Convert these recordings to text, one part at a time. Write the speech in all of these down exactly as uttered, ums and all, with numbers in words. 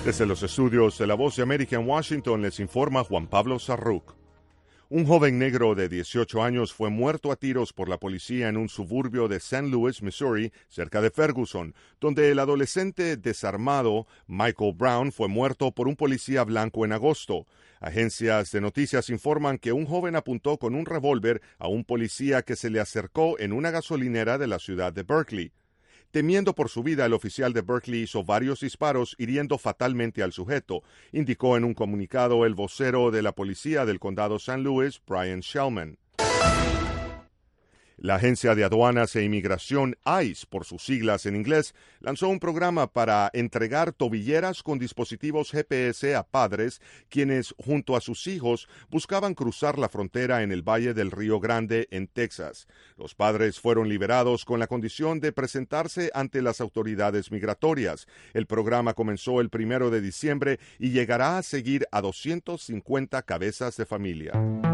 Desde los estudios de La Voz de América en Washington les informa Juan Pablo Sarruc. Un joven negro de dieciocho años fue muerto a tiros por la policía en un suburbio de Saint Louis, Missouri, cerca de Ferguson, donde el adolescente desarmado Michael Brown fue muerto por un policía blanco en agosto. Agencias de noticias informan que un joven apuntó con un revólver a un policía que se le acercó en una gasolinera de la ciudad de Berkeley. Temiendo por su vida, el oficial de Berkeley hizo varios disparos, hiriendo fatalmente al sujeto, indicó en un comunicado el vocero de la policía del condado Saint Louis, Brian Shellman. La Agencia de Aduanas e Inmigración, I C E, por sus siglas en inglés, lanzó un programa para entregar tobilleras con dispositivos G P S a padres quienes, junto a sus hijos, buscaban cruzar la frontera en el Valle del Río Grande, en Texas. Los padres fueron liberados con la condición de presentarse ante las autoridades migratorias. El programa comenzó el primero de diciembre y llegará a seguir a doscientas cincuenta cabezas de familia.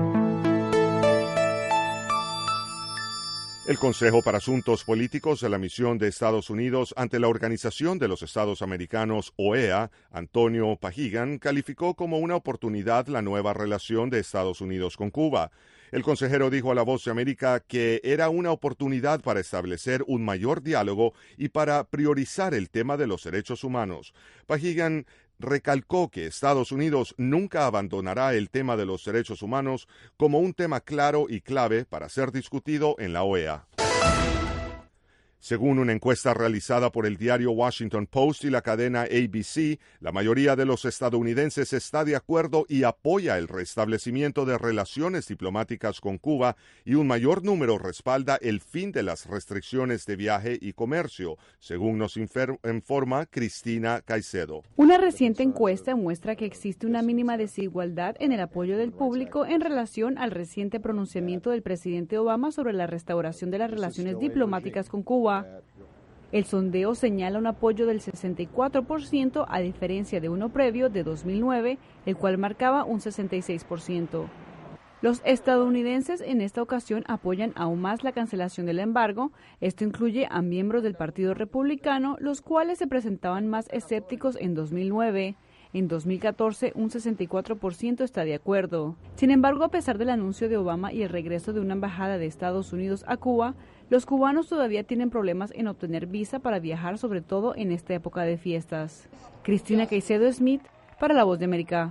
El Consejo para Asuntos Políticos de la Misión de Estados Unidos ante la Organización de los Estados Americanos, O E A, Antonio Pajigan, calificó como una oportunidad la nueva relación de Estados Unidos con Cuba. El consejero dijo a La Voz de América que era una oportunidad para establecer un mayor diálogo y para priorizar el tema de los derechos humanos. Pajigan recalcó que Estados Unidos nunca abandonará el tema de los derechos humanos como un tema claro y clave para ser discutido en la O E A. Según una encuesta realizada por el diario Washington Post y la cadena A B C, la mayoría de los estadounidenses está de acuerdo y apoya el restablecimiento de relaciones diplomáticas con Cuba, y un mayor número respalda el fin de las restricciones de viaje y comercio, según nos informa Cristina Caicedo. Una reciente encuesta muestra que existe una mínima desigualdad en el apoyo del público en relación al reciente pronunciamiento del presidente Obama sobre la restauración de las relaciones diplomáticas con Cuba. El sondeo señala un apoyo del sesenta y cuatro por ciento, a diferencia de uno previo de dos mil nueve, el cual marcaba un sesenta y seis por ciento. Los estadounidenses en esta ocasión apoyan aún más la cancelación del embargo. Esto incluye a miembros del Partido Republicano, los cuales se presentaban más escépticos en dos mil nueve. En dos mil catorce, un sesenta y cuatro por ciento está de acuerdo. Sin embargo, a pesar del anuncio de Obama y el regreso de una embajada de Estados Unidos a Cuba, los cubanos todavía tienen problemas en obtener visa para viajar, sobre todo en esta época de fiestas. Cristina Caicedo Smith, para La Voz de América.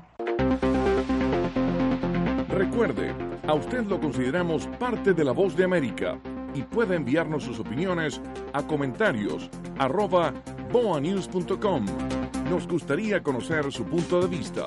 Recuerde, a usted lo consideramos parte de La Voz de América y puede enviarnos sus opiniones a comentarios arroba boa news punto com. Nos gustaría conocer su punto de vista.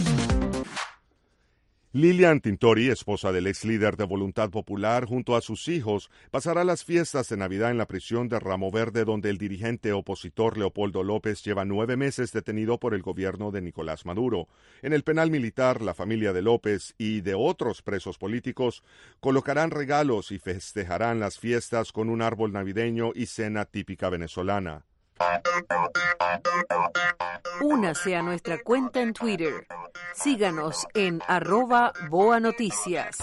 Lilian Tintori, esposa del ex líder de Voluntad Popular, junto a sus hijos, pasará las fiestas de Navidad en la prisión de Ramo Verde, donde el dirigente opositor Leopoldo López lleva nueve meses detenido por el gobierno de Nicolás Maduro. En el penal militar, la familia de López y de otros presos políticos colocarán regalos y festejarán las fiestas con un árbol navideño y cena típica venezolana. Únase a nuestra cuenta en Twitter. Síganos en arroba Boa Noticias.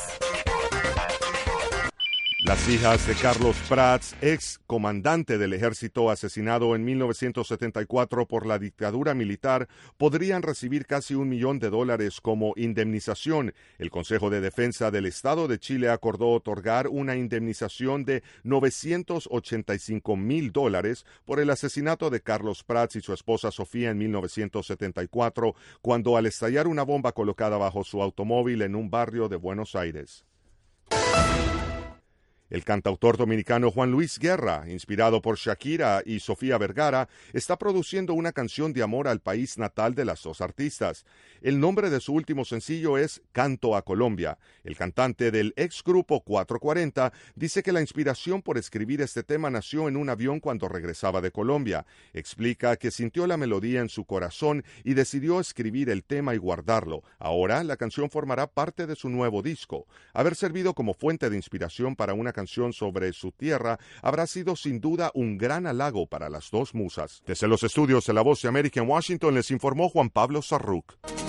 Las hijas de Carlos Prats, ex comandante del ejército asesinado en mil novecientos setenta y cuatro por la dictadura militar, podrían recibir casi un millón de dólares como indemnización. El Consejo de Defensa del Estado de Chile acordó otorgar una indemnización de novecientos ochenta y cinco mil dólares por el asesinato de Carlos Prats y su esposa Sofía en mil novecientos setenta y cuatro, cuando al estallar una bomba colocada bajo su automóvil en un barrio de Buenos Aires. El cantautor dominicano Juan Luis Guerra, inspirado por Shakira y Sofía Vergara, está produciendo una canción de amor al país natal de las dos artistas. El nombre de su último sencillo es Canto a Colombia. El cantante del ex grupo cuatrocientos cuarenta dice que la inspiración por escribir este tema nació en un avión cuando regresaba de Colombia. Explica que sintió la melodía en su corazón y decidió escribir el tema y guardarlo. Ahora la canción formará parte de su nuevo disco. Haber servido como fuente de inspiración para una canción canción sobre su tierra habrá sido sin duda un gran halago para las dos musas. Desde los estudios de La Voz de América en Washington les informó Juan Pablo Sarruc.